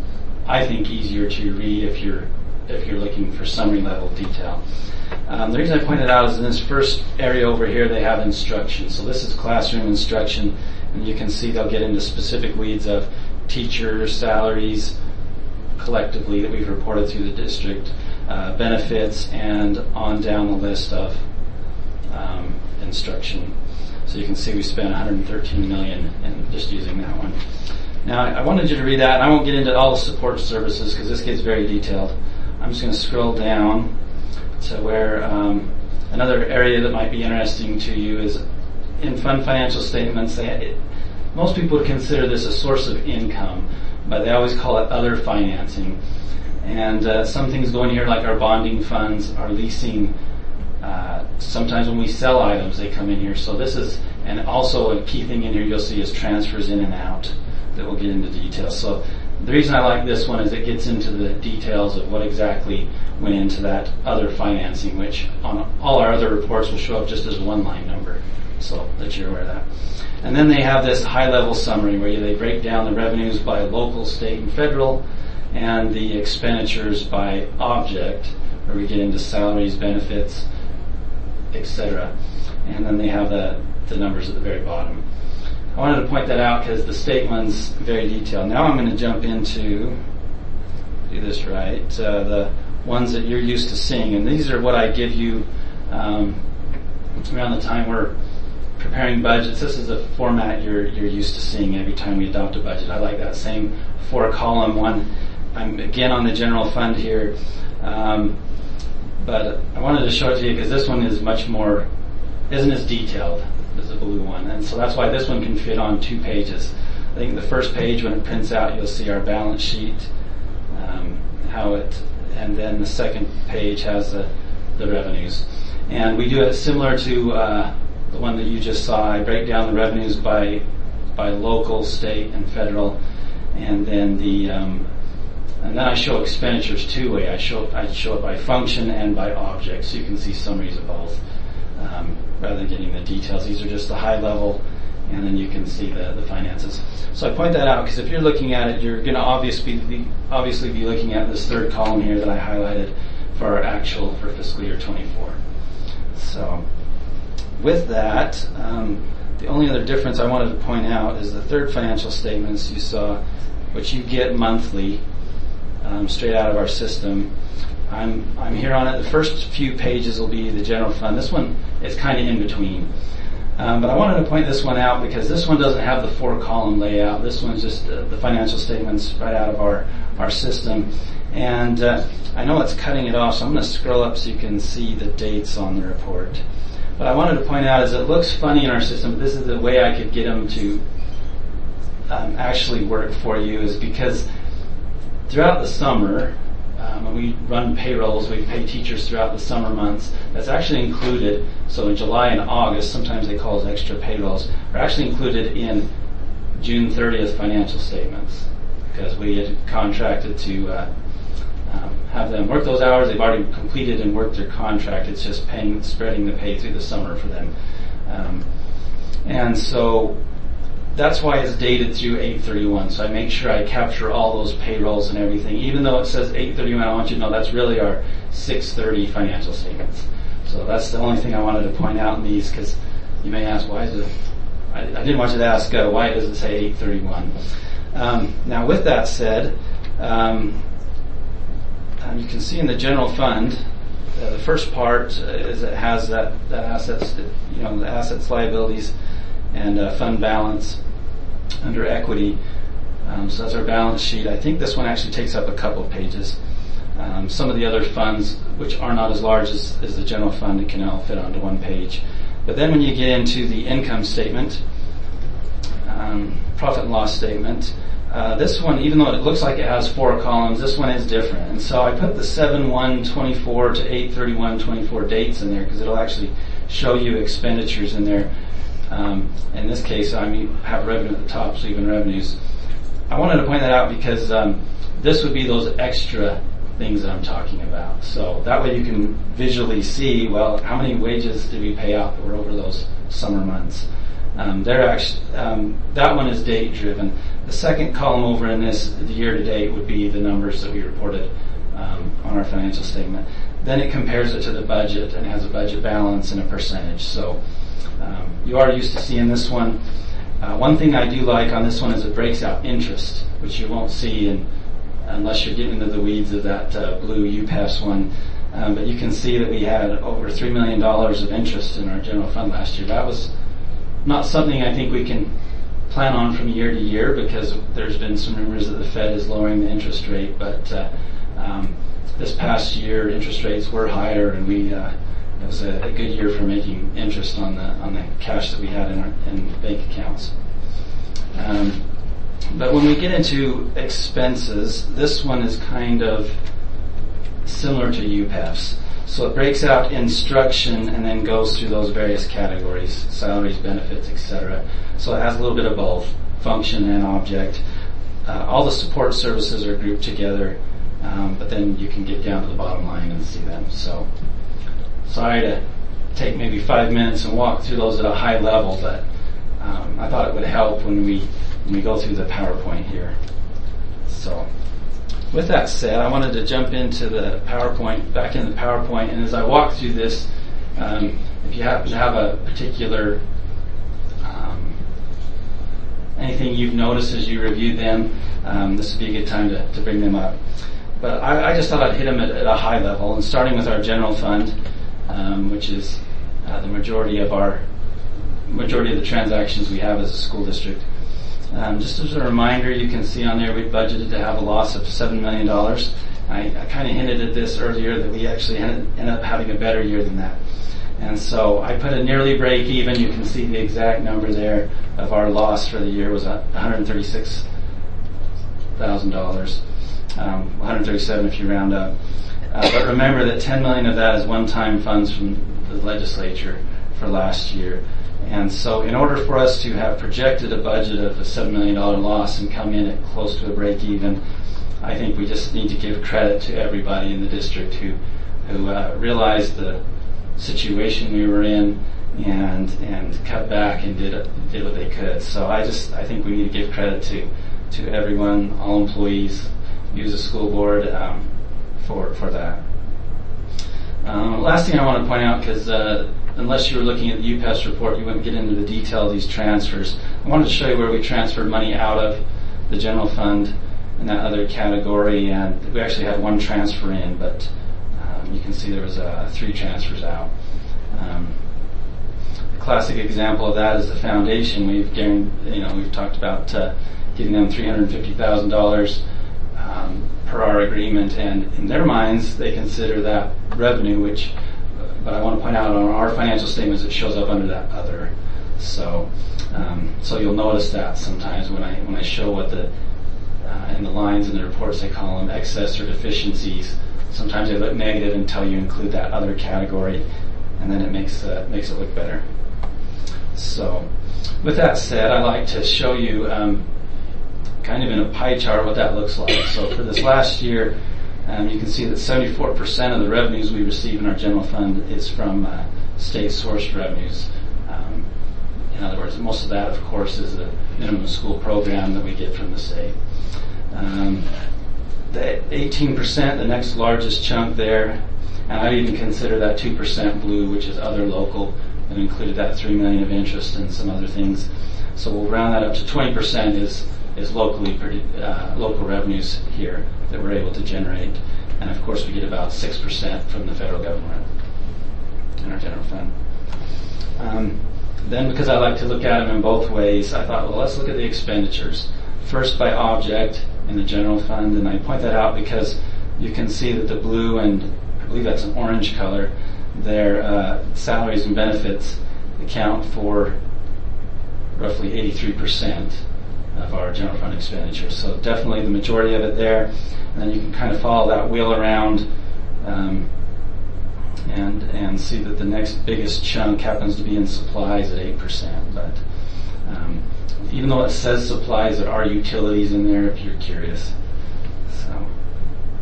I think, easier to read if you're if you're looking for summary level detail. Um, the reason I pointed out is in this first area over here they have instruction. So this is classroom instruction, and you can see they'll get into specific weeds of teacher salaries collectively that we've reported through the district, uh, benefits, and on down the list of um, instruction. So you can see we spent one hundred thirteen million dollars in just using that one. Now I wanted you to read that, and I won't get into all the support services because this gets very detailed. I'm just going to scroll down to where um, another area that might be interesting to you is in fund financial statements. They, it, most people would consider this a source of income, but they always call it other financing. And uh, some things go in here like our bonding funds, our leasing. Uh, sometimes when we sell items, they come in here. So this is, and also a key thing in here you'll see is transfers in and out that we'll get into detail. So the reason I like this one is it gets into the details of what exactly went into that other financing, which on all our other reports will show up just as one line number, so that you're aware of that. And then they have this high-level summary where they break down the revenues by local, state, and federal, and the expenditures by object, where we get into salaries, benefits, et cetera. And then they have the, the numbers at the very bottom. I wanted to point that out because the state one's very detailed. Now I'm going to jump into, do this right, uh, the ones that you're used to seeing. And these are what I give you um, around the time we're preparing budgets. This is the format you're you're used to seeing every time we adopt a budget. I like that same four-column one. I'm again on the general fund here. Um, but I wanted to show it to you because this one is much more, isn't as detailed as the blue one. And so that's why this one can fit on two pages. I think the first page, when it prints out, you'll see our balance sheet, um, how it, and then the second page has the, the revenues. And we do it similar to uh, the one that you just saw. I break down the revenues by by local, state, and federal, and then the um, and then I show expenditures two way. I show I show it by function and by object, so you can see summaries of both, um, rather than getting the details. These are just the high level, and then you can see the, the finances. So I point that out because if you're looking at it, you're going to obviously be obviously be looking at this third column here that I highlighted for our actual for fiscal year twenty-four. So with that, um, the only other difference I wanted to point out is the third financial statements you saw, which you get monthly, um, straight out of our system. I'm I'm here on it. The first few pages will be the general fund. This one is kind of in between. Um, but I wanted to point this one out because this one doesn't have the four-column layout. This one's just uh, the financial statements right out of our, our system. And uh, I know it's cutting it off, so I'm going to scroll up so you can see the dates on the report. What I wanted to point out is it looks funny in our system, but this is the way I could get them to um, actually work for you, is because throughout the summer, um, when we run payrolls, we pay teachers throughout the summer months. That's actually included, so in July and August, sometimes they call it extra payrolls, are actually included in June thirtieth financial statements, because we had contracted to uh, um, have them work those hours. They've already completed and worked their contract. It's just paying, spreading the pay through the summer for them. Um, and so that's why it's dated through eight thirty-one. So I make sure I capture all those payrolls and everything. Even though it says eight thirty-one, I want you to know that's really our six thirty financial statements. So that's the only thing I wanted to point out in these, because you may ask, why is it, I, I didn't want you to ask, uh, why does it say eight thirty-one? Um, now with that said, um, um, you can see in the general fund, uh, the first part is it has that, that assets, you know, the assets, liabilities, and uh, fund balance under equity. Um, so that's our balance sheet. I think this one actually takes up a couple of pages. Um, some of the other funds, which are not as large as, as the general fund, it can all fit onto one page. But then when you get into the income statement, um, profit and loss statement, uh, this one, even though it looks like it has four columns, this one is different. And so I put the seven one twenty-four to eight thirty-one twenty-four dates in there because it'll actually show you expenditures in there. Um, in this case, I mean, have revenue at the top, so even revenues. I wanted to point that out because um, this would be those extra things that I'm talking about. So that way you can visually see, well, how many wages did we pay out that were over those summer months? Um, they're actually, um, that one is date driven. The second column over in this, the year to date, would be the numbers that we reported um, on our financial statement. Then it compares it to the budget and has a budget balance and a percentage. So um, you are used to seeing this one. Uh, one thing I do like on this one is it breaks out interest, which you won't see in, unless you're getting into the weeds of that uh, blue U P A S one. Um, but you can see that we had over three million dollars of interest in our general fund last year. That was not something I think we can plan on from year to year, because there's been some rumors that the Fed is lowering the interest rate. But uh, um, this past year, interest rates were higher, and we uh, it was a, a good year for making interest on the on the cash that we had in our in bank accounts. Um, but when we get into expenses, this one is kind of similar to U P A S. So it breaks out instruction and then goes through those various categories: salaries, benefits, et cetera. So it has a little bit of both function and object. Uh, all the support services are grouped together, um, but then you can get down to the bottom line and see them. So sorry to take maybe five minutes and walk through those at a high level, but um, I thought it would help when we when we go through the PowerPoint here. So with that said, I wanted to jump into the PowerPoint, back in the PowerPoint, and as I walk through this, um, if you happen to have a particular, um, anything you've noticed as you reviewed them, um, this would be a good time to, to bring them up. But I, I just thought I'd hit them at, at a high level, and starting with our general fund, um, which is uh, the majority of our, majority of the transactions we have as a school district. Um, just as a reminder, you can see on there we budgeted to have a loss of seven million dollars. I, I kind of hinted at this earlier that we actually ended, ended up having a better year than that. And so I put a nearly break even. You can see the exact number there of our loss for the year was one hundred thirty-six thousand dollars, um, one hundred thirty-seven if you round up. Uh, but remember that ten million dollars of that is one-time funds from the legislature for last year. And so in order for us to have projected a budget of a seven million dollars loss and come in at close to a break even, I think we just need to give credit to everybody in the district who who uh, realized the situation we were in and and cut back and did did what they could. So I just I think we need to give credit to to everyone, all employees, use the school board um, for for that. Um, last thing I want to point out, because uh, unless you were looking at the U P A S report, you wouldn't get into the detail of these transfers. I wanted to show you where we transferred money out of the general fund in that other category, and we actually had one transfer in, but um, you can see there was uh, three transfers out. Um, a classic example of that is the foundation. We've you know we've talked about uh, giving them three hundred fifty thousand dollars um, per our agreement, and in their minds they consider that revenue, which but I want to point out on our financial statements it shows up under that other. So, um, so you'll notice that sometimes when I when I show what the uh, in the lines in the reports they call them excess or deficiencies. Sometimes they look negative until you include that other category, and then it makes uh, makes it look better. So, with that said, I like to show you um, kind of in a pie chart what that looks like. So for this last year. Um, you can see that seventy-four percent of the revenues we receive in our general fund is from uh, state-sourced revenues. Um, in other words, most of that, of course, is the minimum school program that we get from the state. Um, the eighteen percent, the next largest chunk there, and I even consider that two percent blue, which is other local, and included that three million dollars of interest and some other things. So we'll round that up to twenty percent is is locally uh, local revenues here that we're able to generate, and of course we get about six percent from the federal government in our general fund. Um, then, because I like to look at them in both ways, I thought, well, let's look at the expenditures. First by object in the general fund, and I point that out because you can see that the blue and I believe that's an orange color, their uh, salaries and benefits account for roughly eighty-three percent of our general fund expenditures. So definitely the majority of it there. And then you can kind of follow that wheel around um, and and see that the next biggest chunk happens to be in supplies at eight percent. But um, even though it says supplies, there are utilities in there if you're curious. So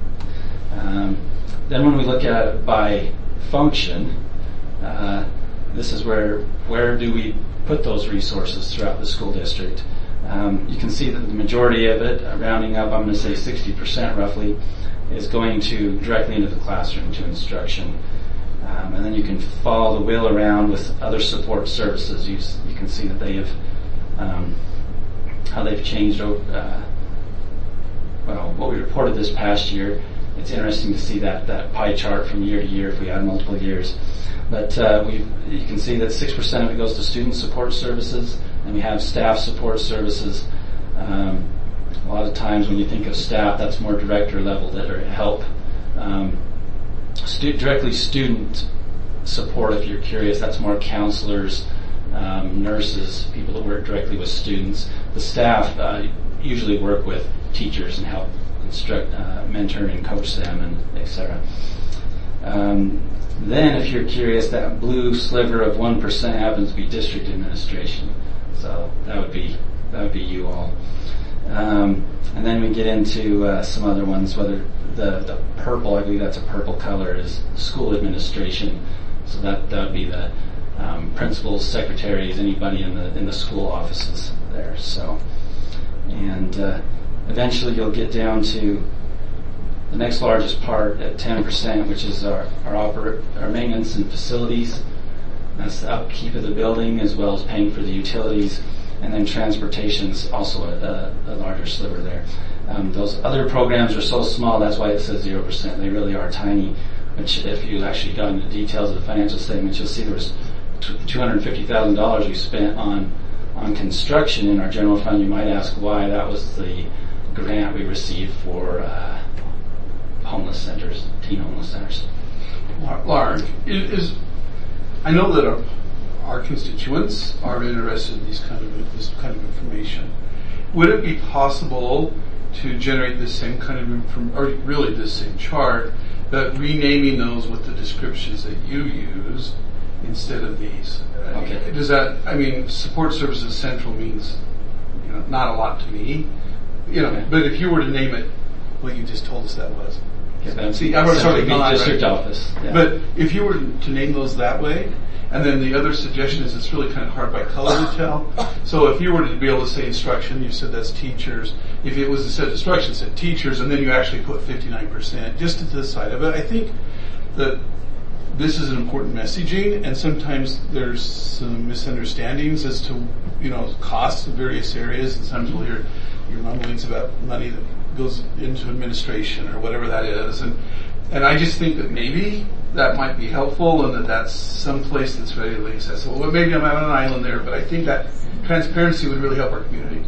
um, then when we look at it by function, uh, this is where where do we put those resources throughout the school district. Um, you can see that the majority of it, uh, rounding up, I'm going to say sixty percent roughly, is going to directly into the classroom to instruction. Um, and then you can follow the wheel around with other support services. You, you can see that they have, um, how they've changed, uh, well, what we reported this past year. It's interesting to see that, that pie chart from year to year if we had multiple years. But uh, we you can see that six percent of it goes to student support services, and we have staff support services. Um, a lot of times when you think of staff, that's more director level that are help. Um, stu- directly student support, if you're curious, that's more counselors, um, nurses, people that work directly with students. The staff uh, usually work with teachers and help instruct, uh, mentor and coach them, and et cetera. Um, then, if you're curious, that blue sliver of one percent happens to be district administration. So that would be that would be you all. Um, and then we get into uh, some other ones. Whether the the purple, I believe that's a purple color, is school administration. So that that would be the um, principals, secretaries, anybody in the in the school offices there. So, and uh, eventually you'll get down to the next largest part at ten percent, which is our our, oper- our maintenance and facilities. That's the upkeep of the building as well as paying for the utilities, and then transportation is also a, a, a larger sliver there. Um, those other programs are so small, that's why it says zero percent. They really are tiny, which if you actually got into details of the financial statements, you'll see there was two hundred fifty thousand dollars we spent on on construction in our general fund. You might ask why. That was the grant we received for uh, homeless centers, teen homeless centers. Lark, is, I know that our, our constituents are interested in these kind of this kind of information. Would it be possible to generate the same kind of inform, or really the same chart, but renaming those with the descriptions that you use instead of these? Okay. Does that? I mean, support services central means, you know, not a lot to me, you know. Okay. But if you were to name it, what you just told us that was. Okay, See, I'm sorry, not district right. office. Yeah. But if you were to name those that way, and then the other suggestion is it's really kind of hard by color to tell. So if you were to be able to say instruction, you said that's teachers. If it was instead of instruction, it said teachers, and then you actually put fifty-nine percent just to the side of it. I think that this is an important messaging, and sometimes there's some misunderstandings as to, you know, costs of various areas, and sometimes we'll hear your mumblings about money that goes into administration or whatever that is, and and I just think that maybe that might be helpful, and that that's some place that's readily accessible. Well, maybe I'm on an island there, but I think that transparency would really help our community.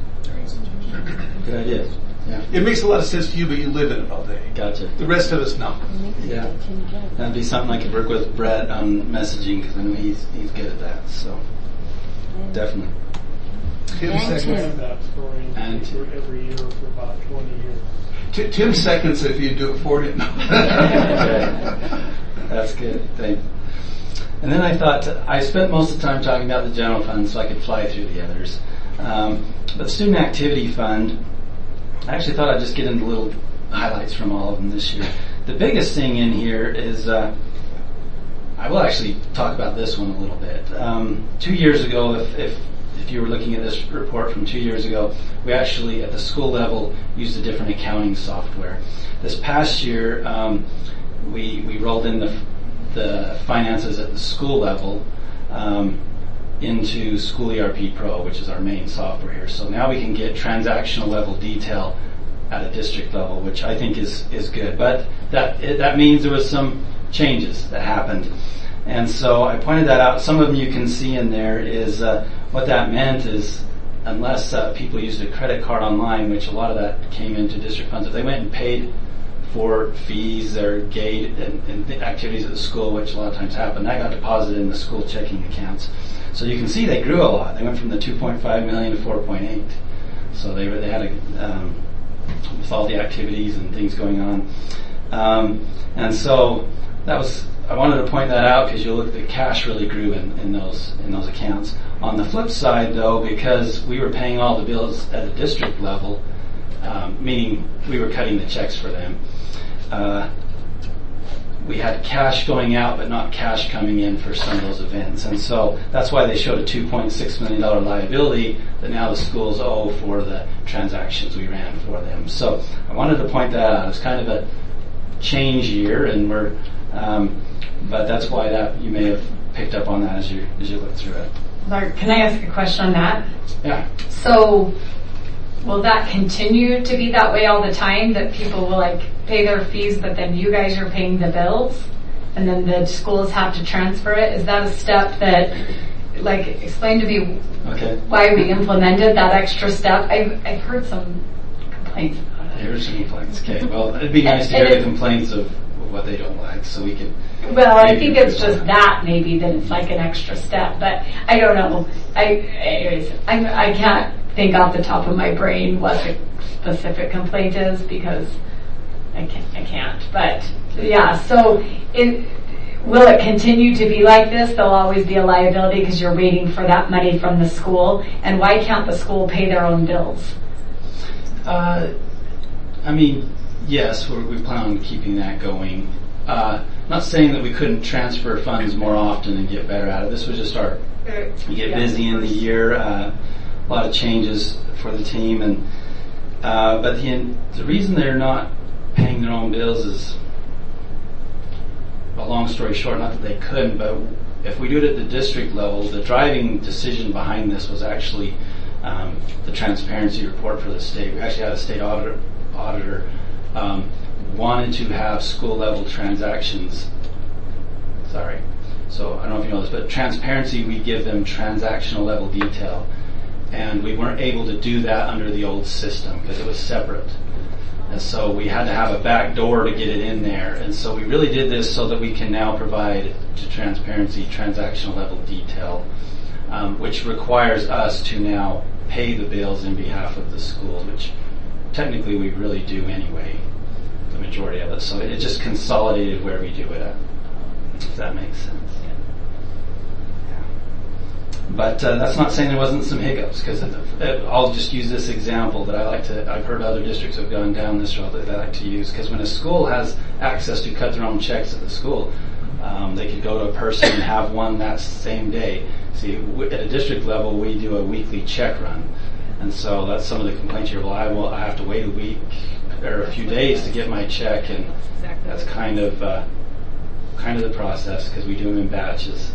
Good idea. Yeah. It makes a lot of sense to you, but you live in it all day. Gotcha. The rest of us, no. Yeah. That'd be something I could work with Brett on messaging, because I know he's he's good at that. So definitely. Tim I've seconds. had that story And for every year for about twenty years. T- Tim seconds if you do it for him. Okay. That's good. Thanks. And then I thought, I spent most of the time talking about the general fund so I could fly through the others. Um, but the student activity fund, I actually thought I'd just get into little highlights from all of them this year. The biggest thing in here is, uh, I will actually talk about this one a little bit. Um, two years ago, if, if if you were looking at this report from two years ago, we actually, at the school level, used a different accounting software. This past year, um, we we rolled in the the finances at the school level um, into School E R P Pro, which is our main software here. So now we can get transactional level detail at a district level, which I think is is good. But that it, that means there was some changes that happened. And so I pointed that out. Some of them you can see in there is uh, what that meant is unless uh, people used a credit card online, which a lot of that came into district funds, if they went and paid for fees or gate and, and activities at the school, which a lot of times happen, that got deposited in the school checking accounts. So you can see they grew a lot. They went from the two point five million to four point eight. So they they had a, um, with all the activities and things going on. Um, and so that was, I wanted to point that out because you look, the cash really grew in, in those in those accounts. On the flip side, though, because we were paying all the bills at a district level, um, meaning we were cutting the checks for them, uh, we had cash going out but not cash coming in for some of those events. And so that's why they showed a two point six million dollars liability that now the schools owe for the transactions we ran for them. So I wanted to point that out. It's kind of a change year, and we're, um, but that's why that you may have picked up on that as you as you look through it. Lark, can I ask a question on that? Yeah. So will that continue to be that way all the time, that people will like pay their fees but then you guys are paying the bills and then the schools have to transfer it? Is that a step that, like, explain to me okay. why we implemented that extra step? I've, I've heard some complaints about it. Here's some complaints. Okay, well, it'd be nice to hear the complaints of what they don't like so we can... Well, I think it's just that maybe that it's like an extra step, but I don't know. I, anyways, I, I can't think off the top of my brain what the specific complaint is because I can't, I can't. But yeah, so it, will it continue to be like this? There'll always be a liability because you're waiting for that money from the school. And why can't the school pay their own bills? Uh, I mean, yes, we're, we plan on keeping that going. Uh, not saying that we couldn't transfer funds more often and get better at it. This was just our, we get busy in the year, uh, a lot of changes for the team, and uh, but the the reason they're not paying their own bills is, a long story short, not that they couldn't, but if we do it at the district level, the driving decision behind this was actually um, the transparency report for the state. We actually had a state auditor, auditor um, wanted to have school level transactions. Sorry. So I don't know if you know this, but transparency, we give them transactional level detail. And we weren't able to do that under the old system because it was separate. And so we had to have a back door to get it in there. And so we really did this so that we can now provide to transparency transactional level detail, um, which requires us to now pay the bills in behalf of the schools, which technically we really do anyway, the majority of it. So it just consolidated where we do it at, if that makes sense. But uh, that's not saying there wasn't some hiccups, because I'll just use this example that I like to, I've heard other districts have gone down this road that they like to use, because when a school has access to cut their own checks at the school, um, they could go to a person and have one that same day. See, at a district level, we do a weekly check run. And so that's some of the complaints here. Well, I will, I have to wait a week or a few days to get my check, and that's kind of, uh, kind of the process, because we do them in batches.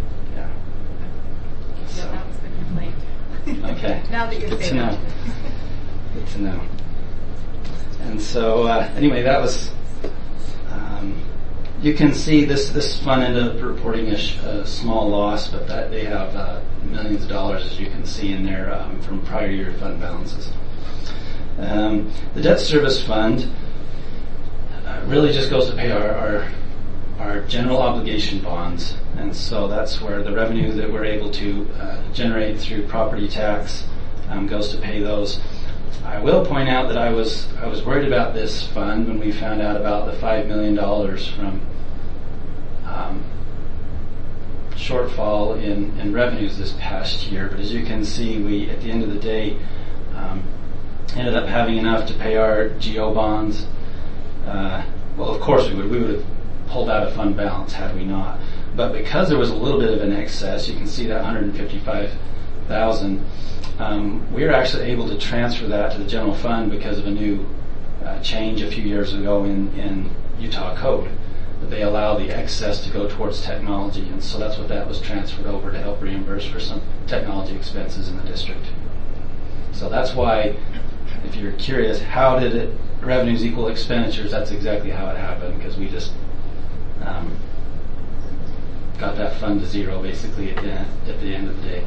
So. No, that was the complaint. Okay. Now that you're Good to saying know. that. Good to know. And so, uh, anyway, that was. Um, you can see this. This fund ended up reporting a, sh- a small loss, but that they have uh, millions of dollars, as you can see in there, um, from prior year fund balances. Um, the debt service fund uh, really just goes to pay our, our our general obligation bonds, and so that's where the revenue that we're able to uh, generate through property tax um, goes to pay those. I will point out that I was I was worried about this fund when we found out about the five million dollars from um, shortfall in, in revenues this past year. But as you can see, we at the end of the day um, ended up having enough to pay our G O bonds. Uh, well, of course we would. We would have pulled out a fund balance had we not. But because there was a little bit of an excess, you can see that one hundred fifty-five thousand dollars, um, we were actually able to transfer that to the general fund because of a new uh, change a few years ago in, in Utah code. That they allow the excess to go towards technology, and so that's what that was transferred over to help reimburse for some technology expenses in the district. So that's why, if you're curious, how did it revenues equal expenditures? That's exactly how it happened, because we just Um, got that fund to zero basically at the, at the end of the day.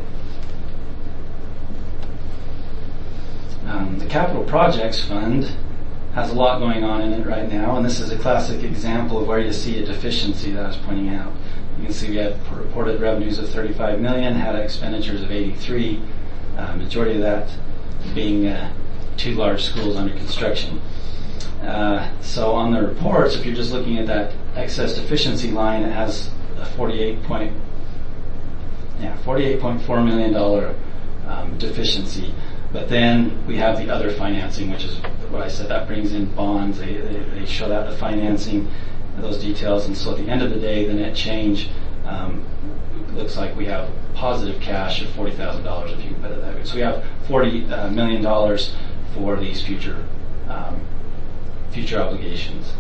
Um, the Capital Projects Fund has a lot going on in it right now, and this is a classic example of where you see a deficiency that I was pointing out. You can see we had reported revenues of thirty-five million dollars, had expenditures of eighty-three, uh, majority of that being uh, two large schools under construction. Uh, so on the reports, if you're just looking at that excess deficiency line, it has a forty-eight point, yeah, forty-eight point four million dollars um, deficiency. But then we have the other financing, which is what I said, that brings in bonds. They, they, they show that the financing those details. And so at the end of the day, the net change um, looks like we have positive cash of forty thousand dollars, if you put it that way. So we have forty uh, million dollars for these future um, future obligations.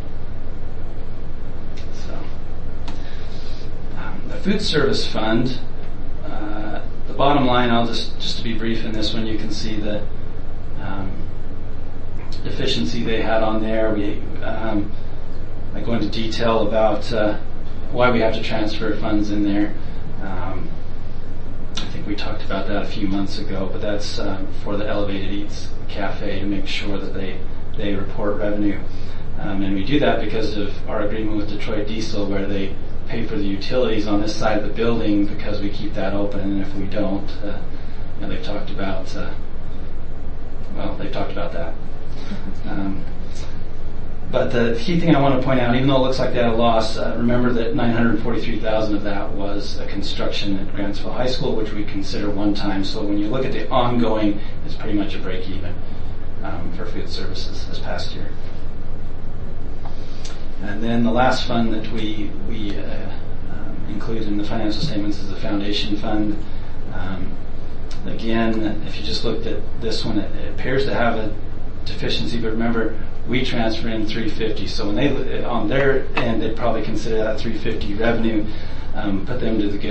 So um, the food service fund. Uh, the bottom line, I'll just just to be brief in this one, you can see the um, deficiency they had on there. We um, I go into detail about uh, why we have to transfer funds in there. Um, I think we talked about that a few months ago, but that's um, for the Elevated Eats Cafe to make sure that they they report revenue, um, and we do that because of our agreement with Detroit Diesel, where they pay for the utilities on this side of the building because we keep that open, and if we don't, uh, you know, they've talked about, uh, well, they've talked about that. Um, but the key thing I want to point out, even though it looks like they had a loss, uh, remember that nine hundred forty-three thousand dollars of that was a construction at Grantsville High School, which we consider one time. So when you look at the ongoing, it's pretty much a break even um, for food services this past year. And then the last fund that we we uh, um, include in the financial statements is the foundation fund. Um, again, if you just looked at this one, it, it appears to have a deficiency, but remember, we transfer in three hundred fifty. So when they on their end, they'd probably consider that three hundred fifty revenue, um, put them to the good.